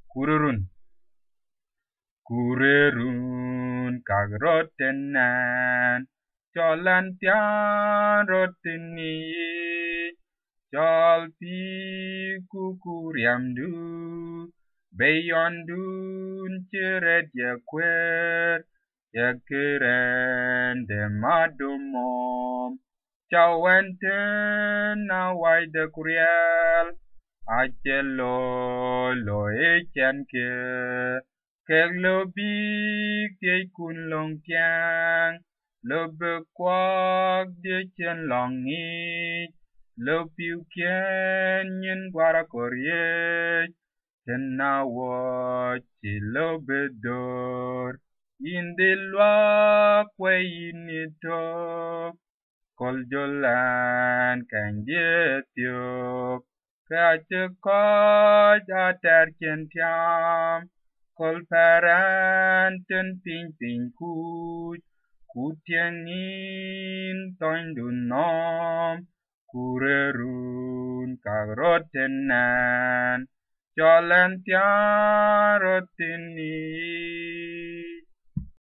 kururun kurerun kagrotenan cholantian rotini cholpi kukuriamdu beyondun cheret yakwer yakeren de madumom chawenten na waide kuriel achelo lo echenke kek lo big de kun long tiang lo be kwak de chen long ni lo piu kien yin gwara korye ten na wo chi lo be dor in de lwa kwe in ito kol jolan kan de tiok ka che ko ja ter chen tiam kol paran ten ping ku tianin toin dun nom kurerun kagrotenan jolan tiarotini